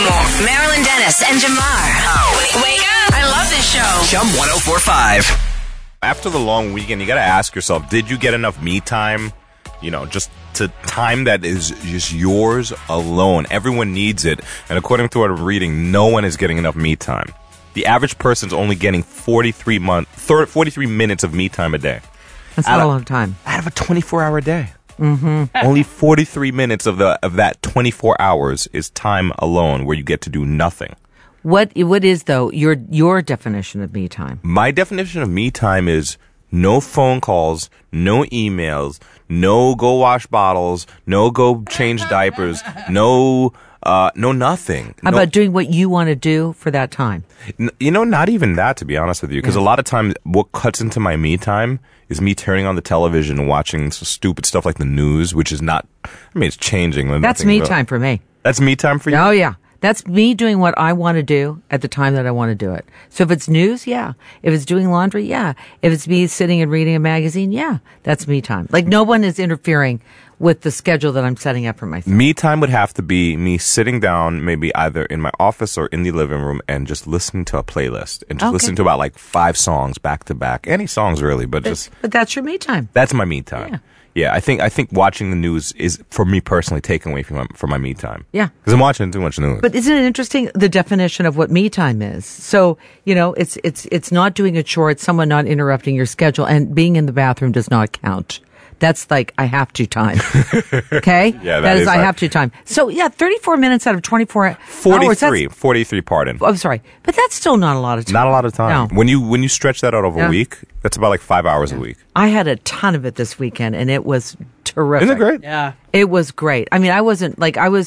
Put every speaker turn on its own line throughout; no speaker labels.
more. Marilyn Dennis and Jamar. Wake up. I love this show.
Chum 1045. After the long weekend, you got to ask yourself, did you get enough me time? You know, just to time that is just yours alone. Everyone needs it. And according to what I'm reading, no one is getting enough me time. The average person's only getting 43 minutes of me time a day.
That's not a long time.
Out of a 24-hour day. Mm-hmm. Only 43 minutes of that 24 hours is time alone where you get to do nothing.
What is, though, your definition of me time?
My definition of me time is no phone calls, no emails, no go wash bottles, no go change diapers, no nothing.
How about doing what you want to do for that time?
Not even that, to be honest with you. Because a lot of times what cuts into my me time is me turning on the television and watching stupid stuff like the news, which is not, it's changing.
That's me time for me.
That's me time for you?
Oh, yeah. That's me doing what I want to do at the time that I want to do it. So if it's news, yeah. If it's doing laundry, yeah. If it's me sitting and reading a magazine, yeah. That's me time. Like, no one is interfering with the schedule that I'm setting up for myself.
Me time would have to be me sitting down, maybe either in my office or in the living room, and just listening to a playlist and just listening to about like 5 songs back to back. Any songs really, but
that's your me time.
That's my me time. Yeah, I think watching the news is, for me personally, taken away from my me time.
Yeah.
Because I'm watching too much news.
But isn't it interesting, the definition of what me time is? So, it's not doing a chore, it's someone not interrupting your schedule, and being in the bathroom does not count. That's like I have to time. Okay?
Yeah,
that is I have to time. So, 34 minutes out of 24
hours. 43, pardon.
I'm sorry. But that's still not a lot of time.
Not a lot of time.
No.
When you stretch that out over a week, that's about like 5 hours a week.
I had a ton of it this weekend, and it was terrific.
Isn't it great?
Yeah.
It was great. I mean, I wasn't like I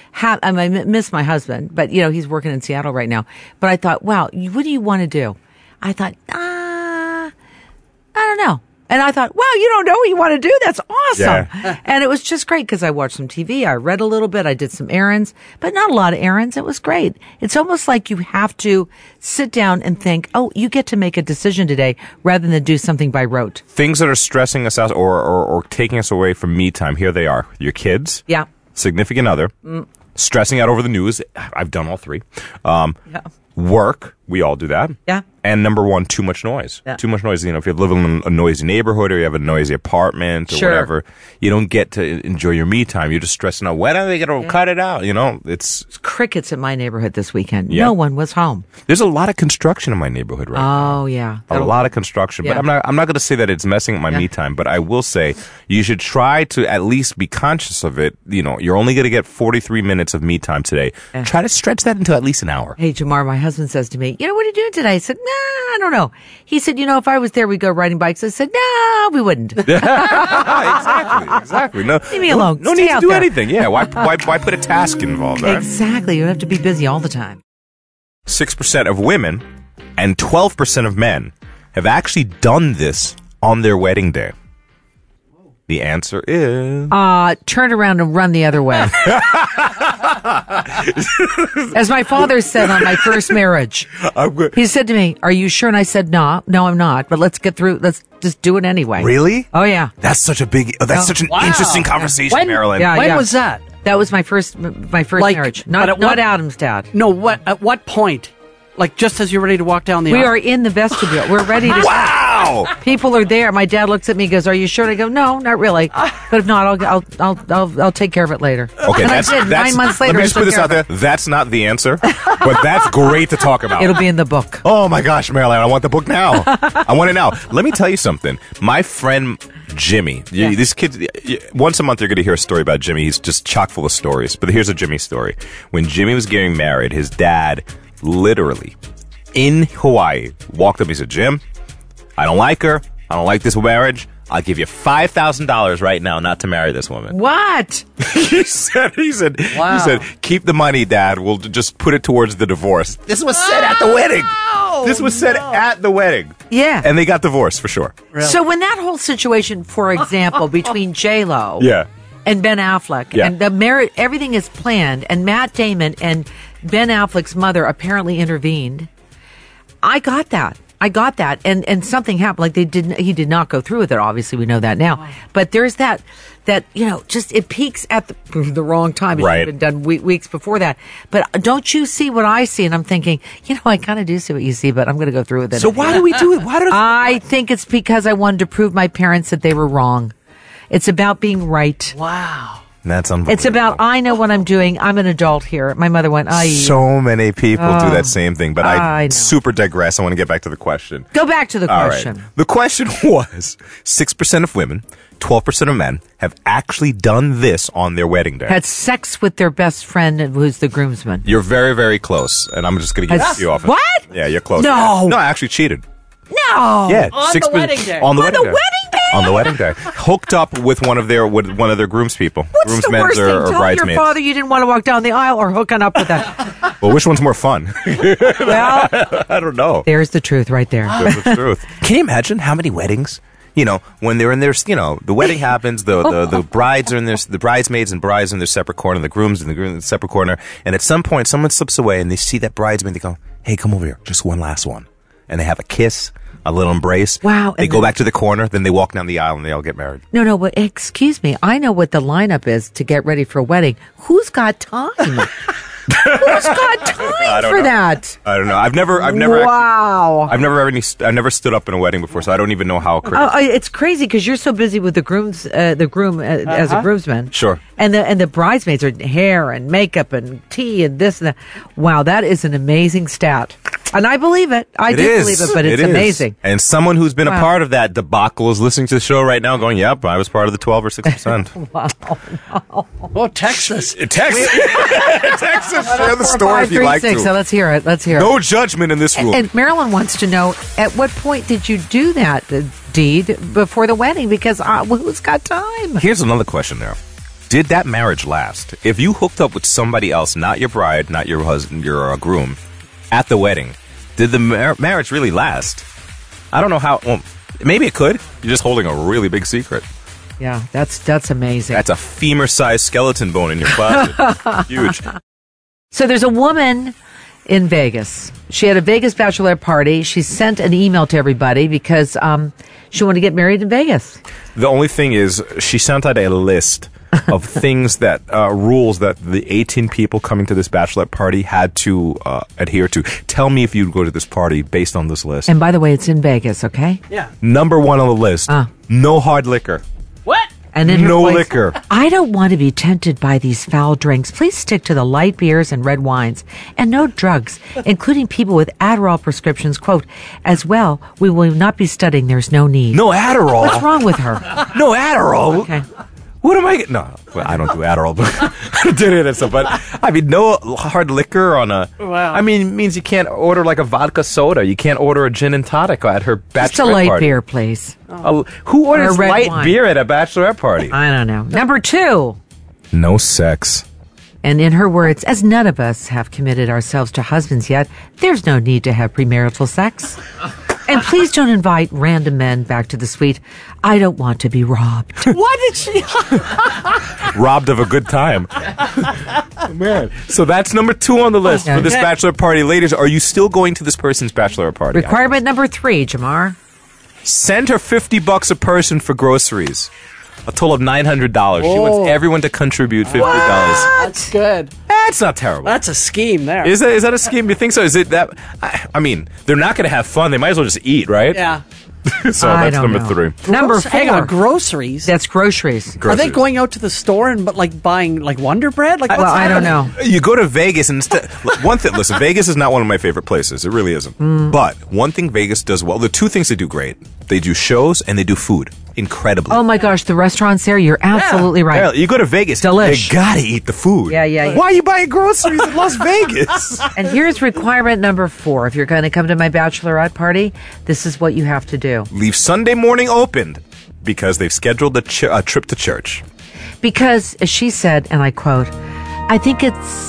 miss my husband, but he's working in Seattle right now. But I thought, wow, what do you want to do? I thought, I don't know. And I thought, wow, you don't know what you want to do? That's awesome. Yeah. And it was just great because I watched some TV. I read a little bit. I did some errands, but not a lot of errands. It was great. It's almost like you have to sit down and think, oh, you get to make a decision today rather than do something by rote.
Things that are stressing us out or taking us away from me time, here they are. Your kids.
Yeah.
Significant other. Stressing out over the news. I've done all 3. Work. We all do that.
Yeah.
And number 1, too much noise. Yeah. Too much noise. If you live in a noisy neighborhood or you have a noisy apartment or whatever, you don't get to enjoy your me time. You're just stressing out. When are they going to cut it out? It's
crickets in my neighborhood this weekend.
Yeah.
No one was home.
There's a lot of construction in my neighborhood right now.
Oh, yeah.
A lot of construction. Yeah. But I'm not going to say that it's messing with my me time, but I will say you should try to at least be conscious of it. You're only going to get 43 minutes of me time today. Try to stretch that into at least an hour.
Hey, Jamar, my husband says to me, what are you doing today? I said, I don't know. He said, if I was there, we'd go riding bikes. I said, no, we wouldn't.
Exactly. No,
leave me alone.
No need to do anything. Yeah. Why put a task involved? Right?
Exactly. You don't have to be busy all the time.
6% of women and 12% of men have actually done this on their wedding day. The answer is...
turn around and run the other way. As my father said on my first marriage. He said to me, are you sure? And I said, no, I'm not. But let's get through. Let's just do it anyway.
Really?
Oh, yeah.
That's such a big... such an interesting conversation, Marilyn.
When was that?
That was my first marriage. Not Adam's dad.
No, at what point? Like, just as you're ready to walk down the aisle?
We are in the vestibule. We're ready to...
Wow!
People are there. My dad looks at me and goes, are you sure? And I go, no, not really. But if not, I'll take care of it later.
Okay,
and I did. 9 months later,
let me just put this out there. That's not the answer, but that's great to talk about.
It'll be in the book.
Oh, my gosh, Marilyn, I want the book now. I want it now. Let me tell you something. My friend Jimmy, this kid, once a month you're going to hear a story about Jimmy. He's just chock full of stories. But here's a Jimmy story. When Jimmy was getting married, his dad... literally, in Hawaii, walked up. He said, Jim, I don't like her. I don't like this marriage. I'll give you $5,000 right now not to marry this woman.
What?
He said,
wow.
He said, keep the money, Dad. We'll just put it towards the divorce. This was said at the wedding. This was said at the wedding.
Yeah.
And they got divorced for sure.
Really? So when that whole situation, for example, between J-Lo and Ben Affleck, and the marriage, everything is planned, and Matt Damon and Ben Affleck's mother apparently intervened. I got that. I got that, and something happened. Like he did not go through with it. Obviously, we know that now. But there's that just it peaks at the wrong time. It should have been done weeks before that. But don't you see what I see? And I'm thinking, I kind of do see what you see, but I'm going to go through with it.
So why do we do it?
I think it's because I wanted to prove my parents that they were wrong. It's about being right.
Wow.
That's unbelievable.
It's about, I know what I'm doing. I'm an adult here. My mother went,
So many people do that same thing, but I
know.
super digress. I want to get back to the question.
Go back to the question.
All right. The question was 6% of women, 12% of men have actually done this on their wedding day.
Had sex with their best friend who's the groomsman.
You're very, very close, and I'm just going to get you off.
What?
Yeah, you're close.
No.
No, I actually cheated.
No.
Yeah,
On the wedding day.
On the wedding day.
day?
On the wedding day. Hooked up with one of their groomspeople.
What's the worst thing?
or
Tell
bridesmaids.
your father you didn't want to walk down the aisle or hooking up with that.
Well, which one's more fun?
Well,
I don't know.
there's the truth right there.
That's the truth. Can you imagine how many weddings? When they're in their, the wedding happens, the brides are in their, the bridesmaids and brides in their separate corner, the grooms in the separate corner, and at some point someone slips away and they see that bridesmaid, they go, "Hey, come over here, just one last one," and they have a kiss, a little embrace.
Wow.
They go back to the corner, then they walk down the aisle and they all get married.
No, but excuse me. I know what the lineup is to get ready for a wedding. Who's got time? Who's got time for that?
I don't know. I've never.
Wow.
I've never stood up in a wedding before, so I don't even know how crazy.
It's crazy because you're so busy with the groom as a groomsman.
Sure.
And the bridesmaids are hair and makeup and tea and this and that. Wow, that is an amazing stat. And I believe it. I do believe it, but it's amazing.
And someone who's been a part of that debacle is listening to the show right now going, "Yep, I was part of the 12 or 6%.
Wow.
Oh, Texas.
Texas. Texas. Share the story if you'd like to.
So let's hear it.
No judgment in this room.
And Marilyn wants to know, at what point did you do that deed before the wedding? Because who's got time?
Here's another question there. Did that marriage last? If you hooked up with somebody else, not your bride, not your husband, your groom, at the wedding, did the marriage really last? I don't know how. Well, maybe it could. You're just holding a really big secret.
Yeah, that's amazing.
That's a femur-sized skeleton bone in your closet. Huge.
So there's a woman in Vegas. She had a Vegas bachelorette party. She sent an email to everybody because she wanted to get married in Vegas.
The only thing is, she sent out a list of things that rules that the 18 people coming to this bachelorette party had to adhere to. Tell me if you'd go to this party based on this list.
And by the way, it's in Vegas, okay?
Yeah.
Number one on the list, no hard liquor.
What?
And in her
No
voice,
liquor.
I don't want to be tempted by these foul drinks. Please stick to the light beers and red wines. And no drugs, including people with Adderall prescriptions. Quote, as well, we will not be studying. There's no need.
No Adderall.
What's wrong with her?
No Adderall.
Okay.
What am I getting? No, well, I don't do Adderall, but I did it and stuff. But I mean, no hard liquor on a.
Wow.
I mean, it means you can't order like a vodka soda. You can't order a gin and tonic at her bachelorette
Just a light
party.
beer, please.
Who orders
red
light
wine.
beer at a bachelorette party?
I don't know. Number 2.
No sex.
And in her words, as none of us have committed ourselves to husbands yet, there's no need to have premarital sex. And please don't invite random men back to the suite. I don't want to be robbed.
Why did she?
Robbed of a good time. Oh, man. So that's number 2 on the list for this
Okay.
bachelor party. Ladies, are you still going to this person's bachelor party?
Requirement number 3, Jamar.
Send her $50 a person for groceries. A total of $900. She wants everyone to contribute $50.
That's good.
That's not terrible.
That's a scheme there.
Is that a scheme? You think so? Is it that? I mean, they're not going to have fun. They might as well just eat, right?
Yeah.
So
I
that's
don't
number
know.
3.
Number
Hang
4.
on, groceries.
That's groceries.
Are they going out to the store and buying like Wonder Bread? Like, what's
Well, I don't
happening?
know.
You go to Vegas and one thing. Listen, Vegas is not one of my favorite places. It really isn't. But one thing Vegas does well. The 2 things they do great. They do shows and they do food incredibly.
Oh my gosh, the restaurants there, you're absolutely right.
Yeah, you go to Vegas,
Delish.
you gotta eat the food.
Yeah.
Why are you buying groceries in Las Vegas?
And here's requirement number 4. If you're going to come to my bachelorette party, this is what you have to do.
Leave Sunday morning opened because they've scheduled a trip to church.
Because, as she said, and I quote, I think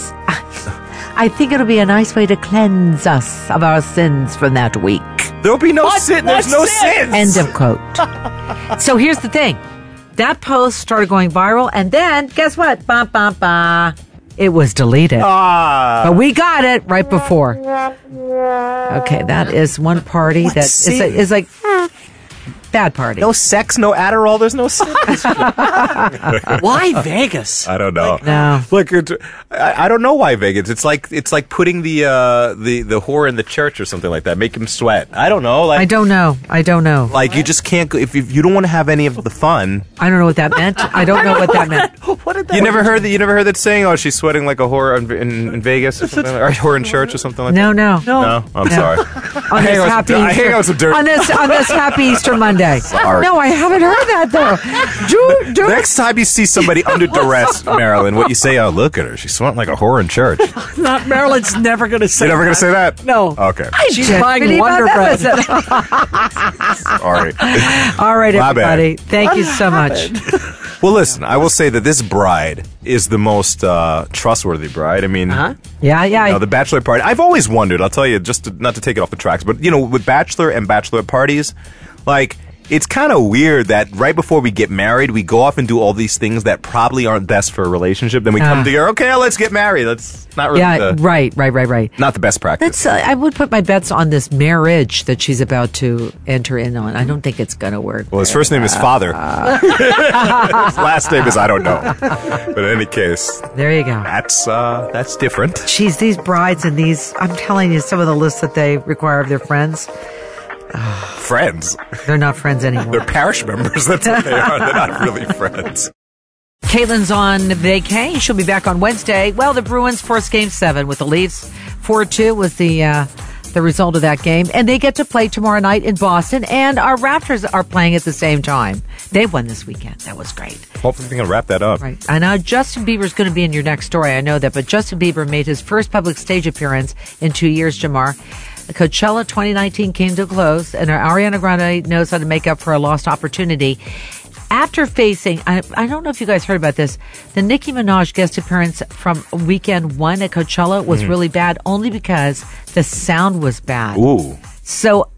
it'll be a nice way to cleanse us of our sins from that week.
There'll be no sin. There's no sins.
End of quote. So here's the thing. That post started going viral, and then, guess what? It was deleted.
Ah.
But we got it right before. Okay, that is one party that is like bad party.
No sex, no Adderall, there's no sex.
Why Vegas?
I don't know.
No.
Look, I don't know why Vegas. It's like putting the whore in the church or something like that. Make him sweat. I don't know. Like,
I don't know.
Like you just can't go if you don't want to have any of the fun.
I don't know what that meant. I don't know what that meant.
What did that
You never heard that saying? Oh, she's sweating like a whore in Vegas or something, or a whore in church or something like
No.
that. No, I'm sorry.
On this happy
I hang out with some dirt.
on this happy Easter Monday.
Sorry.
No, I haven't heard that though. Do
Next time you see somebody under duress, Marilyn, what you say? Oh, look at her. She's sweating like a whore in church.
Not Marilyn's never going to say.
You're never going to say that?
No.
Okay.
She's
just
buying
really
Wonder
bad
Bread.
Sorry.
All right,
My
everybody.
bad.
Thank you so much.
Well, listen, I will say that this bride is the most trustworthy bride. I mean,
Yeah.
the bachelor party. I've always wondered, I'll tell you, not to take it off the tracks, but, with bachelor and bachelorette parties, like, it's kind of weird that right before we get married, we go off and do all these things that probably aren't best for a relationship. Then we come together, okay, let's get married. That's not really
right.
not the best practice.
I would put my bets on this marriage that she's about to enter in on. I don't think it's going to work.
Well, his first name is Father. His last name is I don't know. But in any case,
There you go.
that's different.
Jeez, these brides and I'm telling you, some of the lists that they require of their friends,
Friends.
they're not friends anymore.
They're parish members. That's what they are. They're not really friends.
Caitlin's on vacay. She'll be back on Wednesday. Well, the Bruins forced Game 7 with the Leafs. 4-2 was the result of that game. And they get to play tomorrow night in Boston. And our Raptors are playing at the same time. They won this weekend. That was great.
Hopefully we can wrap that up.
Right. I know Justin Bieber's going to be in your next story. I know that. But Justin Bieber made his first public stage appearance in 2 years, Jamar. Coachella 2019 came to a close, and Ariana Grande knows how to make up for a lost opportunity. After facing, I don't know if you guys heard about this, the Nicki Minaj guest appearance from weekend 1 at Coachella was really bad, only because the sound was bad.
Ooh.
So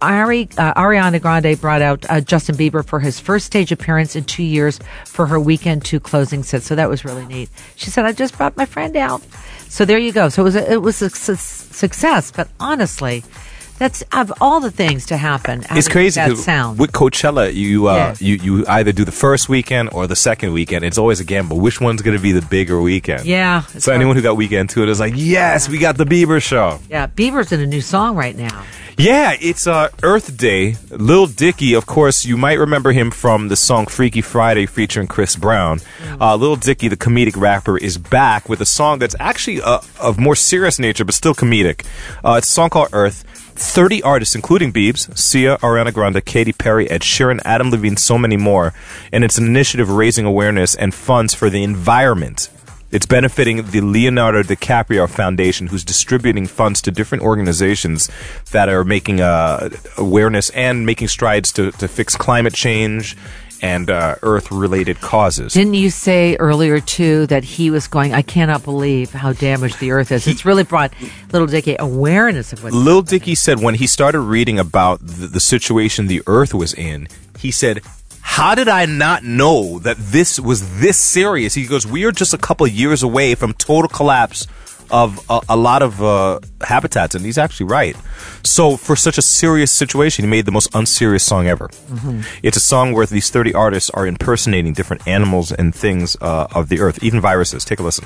Ariana Grande brought out Justin Bieber for his first stage appearance in 2 years for her weekend 2 closing set. So that was really neat. She said, I just brought my friend out. So there you go. So it was a success. But honestly, that's of all the things to happen.
It's crazy
that
because
sound.
with Coachella, you either do the first weekend or the second weekend. It's always a gamble. Which one's going to be the bigger weekend?
Yeah.
So anyone who got weekend 2 is like, yes, we got the Bieber show.
Yeah, Bieber's in a new song right now.
Yeah, it's Earth Day. Lil Dicky, of course, you might remember him from the song Freaky Friday featuring Chris Brown. Lil Dicky, the comedic rapper, is back with a song that's actually of more serious nature, but still comedic. It's a song called Earth. 30 artists, including Biebs, Sia, Ariana Grande, Katy Perry, Ed Sheeran, Adam Levine, so many more. And it's an initiative raising awareness and funds for the environment. It's benefiting the Leonardo DiCaprio Foundation, who's distributing funds to different organizations that are making awareness and making strides to fix climate change and Earth-related causes.
Didn't you say earlier, too, that he was going, I cannot believe how damaged the Earth is. It's really brought Lil Dicky awareness of what's
Lil Dicky said when he started reading about the situation the Earth was in, he said, how did I not know that this was this serious? He goes, we are just a couple of years away from total collapse of a lot of habitats, and he's actually right. So for such a serious situation, he made the most unserious song ever. It's a song where these 30 artists are impersonating different animals and things of the earth, even viruses. Take a listen.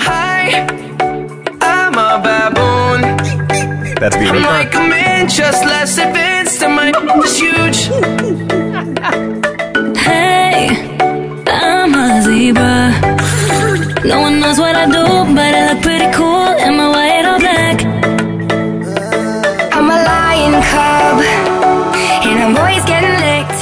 Hi, I'm a baboon.
That's
I
Bieber.
might come in just less advanced, I might just huge.
Hey, I'm a zebra. No one knows what I do, but I look pretty cool. Am I white or black?
I'm a lion cub, and I'm always getting licked.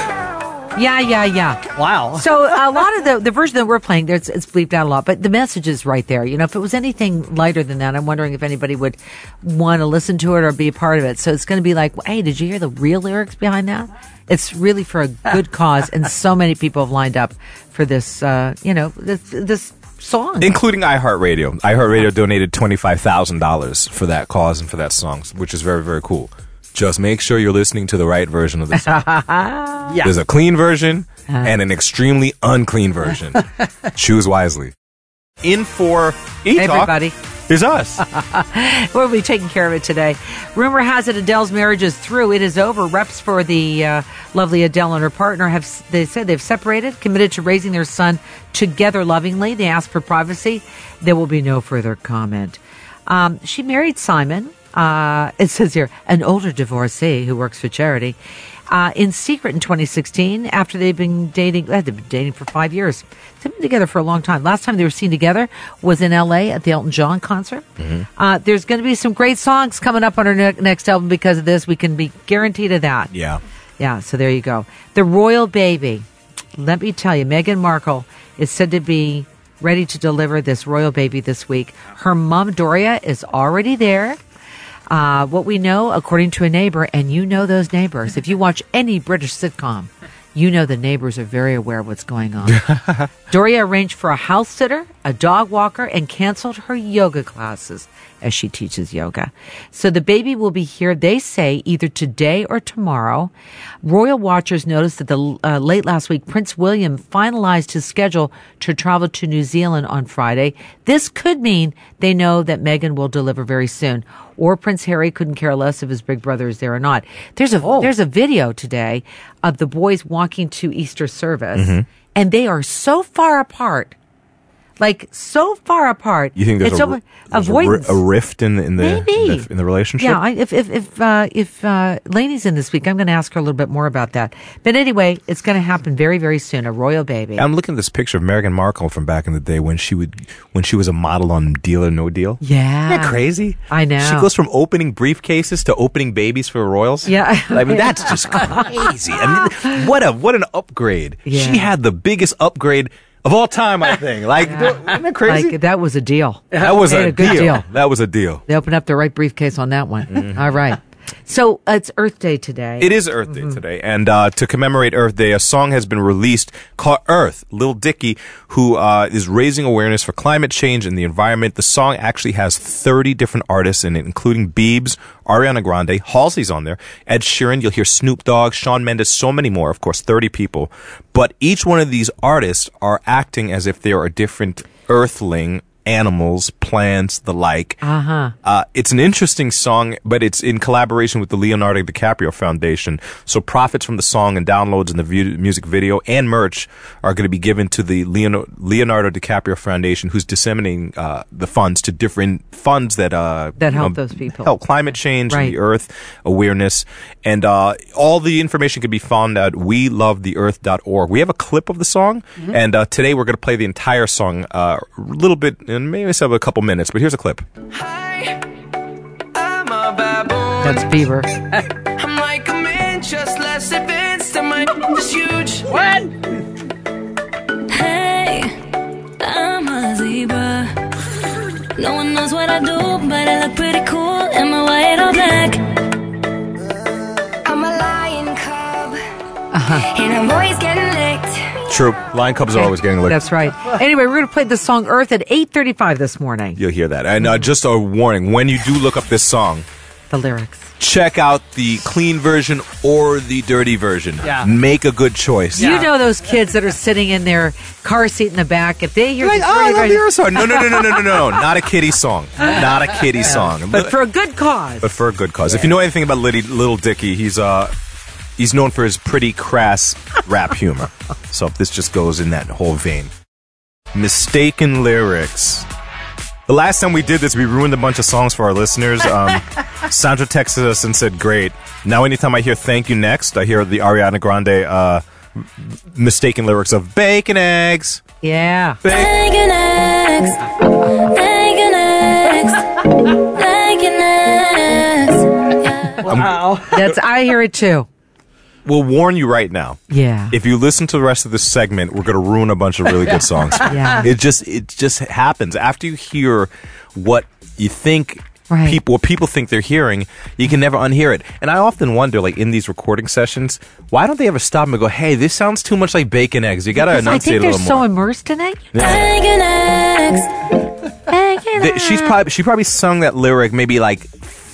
Yeah.
Wow.
So a lot of the version that we're playing, it's bleeped out a lot, but the message is right there. You know, if it was anything lighter than that, I'm wondering if anybody would want to listen to it or be a part of it. So it's going to be like, hey, did you hear the real lyrics behind that? It's really for a good cause, and so many people have lined up for this, this song.
Including iHeartRadio. iHeartRadio donated $25,000 for that cause and for that song, which is very, very cool. Just make sure you're listening to the right version of the song.
Yeah.
There's a clean version and an extremely unclean version. Choose wisely. In for E-Talk
Everybody.
is us.
We'll be taking care of it today. Rumor has it Adele's marriage is through. It is over. Reps for the lovely Adele and her partner they said they've separated, committed to raising their son together lovingly. They asked for privacy. There will be no further comment. She married Simon. It says here, an older divorcee who works for charity, in secret in 2016 after they've been dating. They've been dating for 5 years. They've been together for a long time. Last time they were seen together was in L.A. at the Elton John concert. There's going to be some great songs coming up on her next album because of this. We can be guaranteed of that.
Yeah.
Yeah, so there you go. The royal baby. Let me tell you, Meghan Markle is said to be ready to deliver this royal baby this week. Her mom, Doria, is already there. What we know, according to a neighbor, and you know those neighbors. If you watch any British sitcom, you know the neighbors are very aware of what's going on. Doria arranged for a house sitter, a dog walker, and canceled her yoga classes as she teaches yoga. So the baby will be here, they say, either today or tomorrow. Royal watchers noticed that late last week, Prince William finalized his schedule to travel to New Zealand on Friday. This could mean they know that Meghan will deliver very soon. Or Prince Harry couldn't care less if his big brother is there or not. There's a video today of the boys walking to Easter service, and they are so far apart. Like, so far apart.
You think there's a rift in the relationship?
Yeah, if Lainey's in this week, I'm going to ask her a little bit more about that. But anyway, it's going to happen very, very soon. A royal baby.
I'm looking at this picture of Meghan Markle from back in the day when she was a model on Deal or No Deal.
Yeah.
Isn't that crazy?
I know.
She goes from opening briefcases to opening babies for royals.
Yeah.
I mean, that's just crazy. I mean, what an upgrade.
Yeah.
She had the biggest upgrade of all time, I think. Like, isn't that crazy?
Like, that was a deal.
That was a
good deal.
That was a deal.
They opened up the right briefcase on that one. All right. So it's Earth Day today.
It is Earth Day today. And to commemorate Earth Day, a song has been released called Earth. Lil Dicky, who is raising awareness for climate change and the environment. The song actually has 30 different artists in it, including Biebs, Ariana Grande, Halsey's on there, Ed Sheeran, you'll hear Snoop Dogg, Shawn Mendes, so many more, of course, 30 people. But each one of these artists are acting as if they are a different earthling, animals, plants, the like. It's an interesting song, but it's in collaboration with the Leonardo DiCaprio Foundation. So profits from the song and downloads in the music video and merch are going to be given to the Leonardo DiCaprio Foundation, who's disseminating the funds to different funds that
help those people.
Help climate change,
Right.
and the earth awareness. And all the information can be found at welovetheearth.org. We have a clip of the song, and today we're going to play the entire song a little bit, and maybe it's a couple minutes, but here's a clip.
Hi, I'm a baboon.
That's Bieber.
I'm like a man, just less advanced. I'm just huge. What?
Hey, I'm a zebra. No one knows what I do, but I look pretty cool. Am I white or black?
I'm a lion cub, and I'm always getting licked.
True. Lion cubs are always getting licked.
That's right. Anyway, we're going to play the song Earth at 8:35 this morning.
You'll hear that. And just a warning, when you do look up this song,
The lyrics.
check out the clean version or the dirty version.
Yeah.
Make a good choice.
You know those kids that are sitting in their car seat in the back. If they hear
Like,
this
oh, I
radio-
love the Earth song. No. Not a kiddie song. Not a kiddie song.
but for a good cause.
But for a good cause. If you know anything about Little Dicky, he's known for his pretty crass rap humor. So this just goes in that whole vein. Mistaken lyrics. The last time we did this, we ruined a bunch of songs for our listeners. Sandra texted us and said, great. Now anytime I hear Thank You Next, I hear the Ariana Grande mistaken lyrics of bacon eggs.
Yeah.
Bacon eggs. Bacon eggs. Bacon eggs.
Wow.
I hear it too.
We'll warn you right now.
Yeah.
If you listen to the rest of this segment, we're going to ruin a bunch of really good songs.
Yeah.
It just happens. After you hear what you think
Right.
what people think they're hearing, you can never unhear it. And I often wonder, like in these recording sessions, why don't they ever stop and go, "Hey, this sounds too much like bacon eggs. You got to
Because I
enunciate
think
a
they're
little
so
more."
immersed in it.
Bacon eggs. Bacon eggs.
She probably sung that lyric maybe like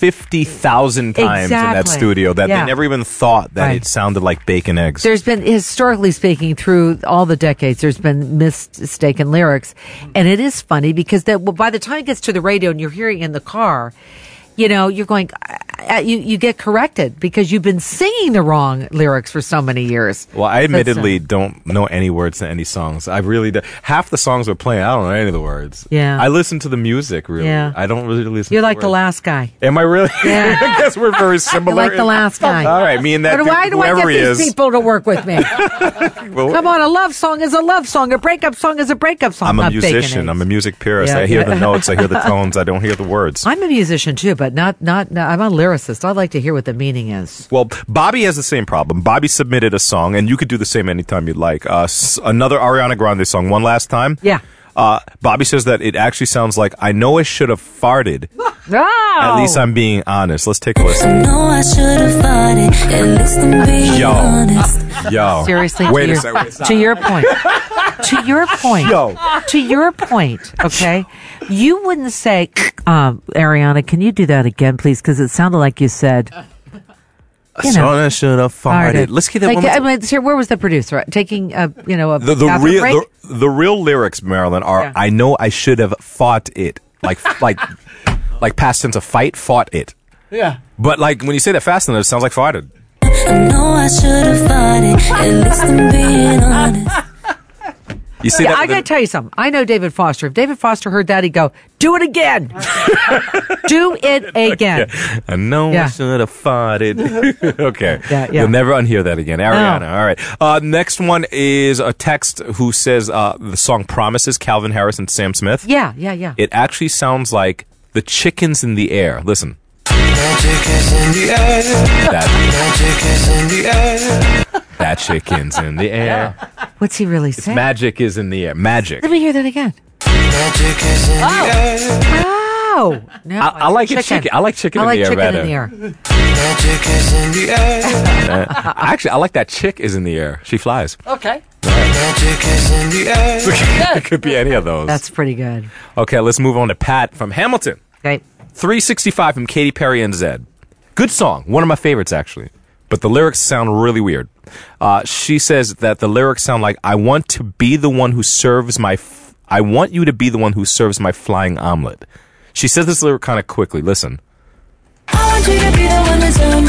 50,000 times in that
Exactly.
studio that
Yeah.
they never even thought that
Right.
it sounded like bacon eggs.
There's been, historically speaking, through all the decades, there's been mistaken lyrics. And it is funny because by the time it gets to the radio and you're hearing it in the car, you know, you're going, you get corrected because you've been singing the wrong lyrics for so many years.
Well, I
That's,
admittedly don't know any words to any songs. I really do. Half the songs we're playing, I don't know any of the words.
Yeah.
I listen to the music, really.
Yeah.
I don't really listen
You're
to
like the
words.
last guy.
Am I really?
Yeah.
I guess we're very similar.
You're like the last guy.
All right, me and that dude,
Why do I
whoever
get
he
these
is.
people to work with me?
Well,
Come on, a love song is a love song. A breakup song is a breakup song.
I'm a
not bacon
musician.
eggs.
I'm a music purist.
Yeah.
I hear the notes. I hear the tones. I don't hear the words.
I'm a musician too, but not. I'm a lyricist. I like to hear what the meaning is.
Well, Bobby has the same problem. Bobby submitted a song, and you could do the same anytime you'd like. Another Ariana Grande song, One Last Time.
Yeah.
Bobby says that it actually sounds like, I know I should have farted.
Oh!
At least I'm being honest. Let's take a listen.
No, I should have fought it. At least I'm being
Yo.
honest.
Yo.
Seriously,
Wait
to
a
your,
second.
to your point. To your point.
Yo.
To your point, okay? You wouldn't say, Ariana, can you do that again, please? Because it sounded like you said, you know,
I should have farted. Let's get that
like,
one more
I
time.
mean, sir, where was the producer? Taking a
The
bathroom break?
real the real lyrics, Marilyn, are
Yeah.
I know I should have fought it. Like past tense of fight, fought it.
Yeah.
But like when you say that fast enough, it sounds like farted.
I know I should have fought it. At least I'm being honest.
You see
Yeah,
that?
I got to tell you something. I know David Foster. If David Foster heard that, he'd go, "Do it again, do it again."
I know
Yeah.
I should have fought it. Okay.
Yeah.
You'll never unhear that again. Ariana. All right. Next one is a text who says the song Promises, Calvin Harris and Sam Smith.
Yeah.
It actually sounds like the chickens in the air. Listen.
Magic is in the air. Magic is in the air.
That chicken's in the air.
What's he really saying?
Magic is in the air. Magic.
Let me hear that again.
Magic is in the air.
Oh, no,
I like it chicken. I like chicken
I like
in the air
chicken
better.
in the air.
Magic is in the air.
Actually, I like that chick is in the air. She flies.
Okay.
Magic is in the air.
It could be any of those.
That's pretty good.
Okay, let's move on to Pat from Hamilton.
Okay.
365 from Katy Perry and Zed. Good song. One of my favorites, actually. But the lyrics sound really weird. She says that the lyrics sound like, I want to be the one who serves my... I want you to be the one who serves my flying omelet. She says this lyric kind of quickly. Listen.
I want you to be the one that's on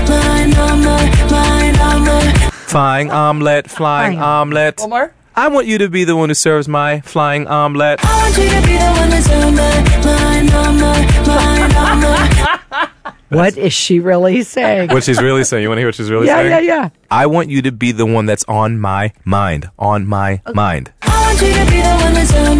my omelet.
Flying omelet, flying omelet.
One more.
I want you to be the one who serves my flying omelet.
I want you to be the one that's on my omelet.
What is she really saying?
What she's really saying. You want to hear what she's really saying?
Yeah.
I want you to be the one that's on my mind. On my mind.
I want you to be the one that's on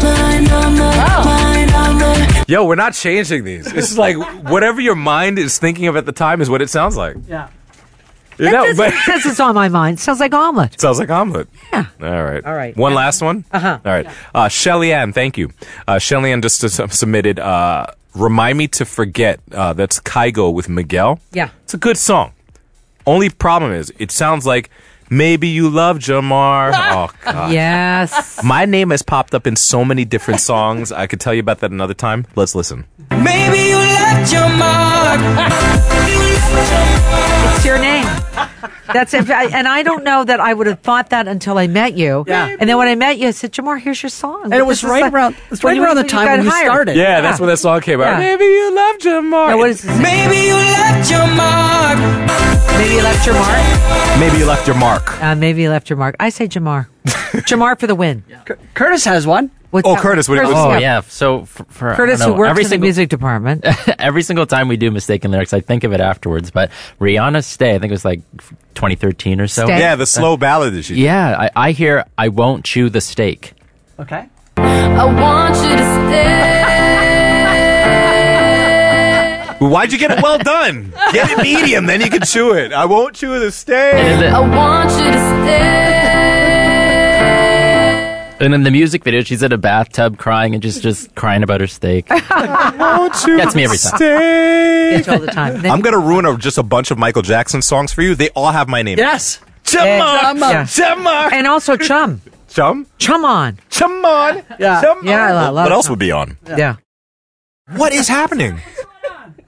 my omelet.
Yo, we're not changing these. It's like whatever your mind is thinking of at the time is what it sounds like.
Yeah.
You know, but
This is on my mind. Sounds like omelet.
sounds like omelet.
Yeah.
All right.
All right.
One last one?
Uh-huh.
All right. Shelly Ann, thank you. Shelly Ann just submitted Remind Me to Forget. That's Kygo with Miguel.
Yeah.
It's a good song. Only problem is, it sounds like Maybe You Love Jamar. Oh, God.
Yes.
My name has popped up in so many different songs. I could tell you about that another time. Let's listen.
Maybe you left your mark.
It's your name. That's it. And I don't know that I would have thought that until I met you.
Yeah.
And then when I met you, I said, Jamar, here's your song.
And it was right around the time when you started.
Yeah, that's when that song came out.
Yeah.
Maybe You Love Jamar.
Now, what is this?
Maybe you left your mark.
Maybe you left your mark.
Maybe You Left Your Mark.
Maybe you left your mark. I say Jamar. Jamar for the win.
Curtis has one.
What's
Oh,
that?
Curtis, what-
Curtis,
Oh yeah. So for
Curtis,
I
who
don't know,
works
every
in the
single
music department.
every single time we do mistaken lyrics, I think of it afterwards. But Rihanna's Stay, I think it was like 2013 or so.
Stay.
Yeah, the slow ballad that she did.
Yeah, I hear I won't chew the steak.
Okay.
I want you to stay.
Why'd you get it well done? Get it medium, then you can chew it. I won't chew the steak.
I want you to stay.
And in the music video, she's in a bathtub crying and just crying about her steak. Gets me every time.
It's all the time. Then-
I'm going to ruin just a bunch of Michael Jackson songs for you. They all have my name.
Yes.
Jamar.
Yeah.
Jamar.
and also Chum.
Chum.
Chum on.
Chum on.
Yeah.
Chum
Yeah,
on.
a lot
What
of
else
Chum.
would be on?
Yeah.
What is happening?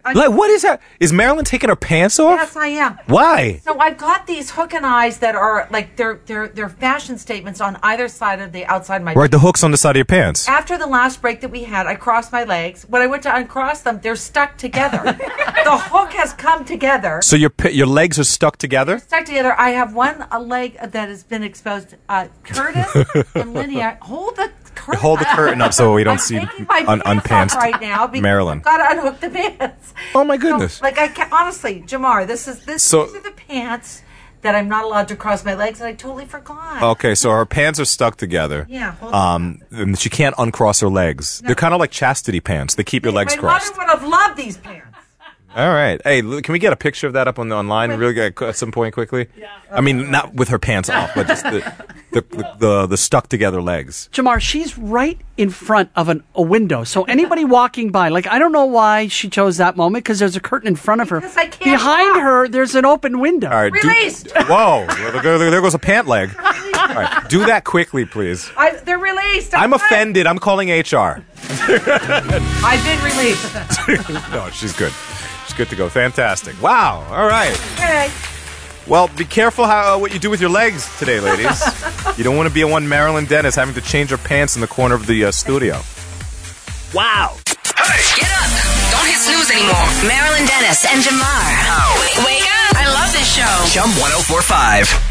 Like, what is that? Is Marilyn taking her pants off?
Yes, I am.
Why?
So I've got these hook and eyes that are like they're fashion statements on either side of the outside of my.
Right, the hook's on the side of your pants.
After the last break that we had, I crossed my legs. When I went to uncross them, they're stuck together. The hook has come together.
So your legs are stuck together?
Stuck together. I have one leg that has been exposed. Curtis and Lydia, hold the curtain.
Hold the curtain up so we don't see
unpants right now because
Marilyn.
I've got to unhook the pants.
Oh my goodness!
So, like I can't, honestly, Jamar, these are the pants that I'm not allowed to cross my legs, and I totally forgot.
Okay, so her pants are stuck together.
Yeah. Hold on.
And she can't uncross her legs. No. They're kind of like chastity pants. They keep your legs crossed.
My mother would have loved these pants.
All right. Hey, can we get a picture of that up online really at some point quickly? Yeah. I mean, not with her pants off, but just the stuck together legs.
Jamar, she's right in front of a window. So anybody walking by, like, I don't know why she chose that moment because there's a curtain in front of her.
Because I can't
Behind her, there's an open window.
All right.
Released.
Whoa. There goes a pant leg. All right. Do that quickly, please.
They're released.
I'm offended. I'm calling HR.
I've been released.
No, she's good. She's good to go. Fantastic. Wow. All right.
Okay.
Well, be careful what you do with your legs today, ladies. You don't want to be one Marilyn Dennis having to change her pants in the corner of the studio. Wow.
Hey! Get up! Don't hit snooze anymore. Marilyn Dennis and Jamar. Wake up! I love this show.
Chum 1045.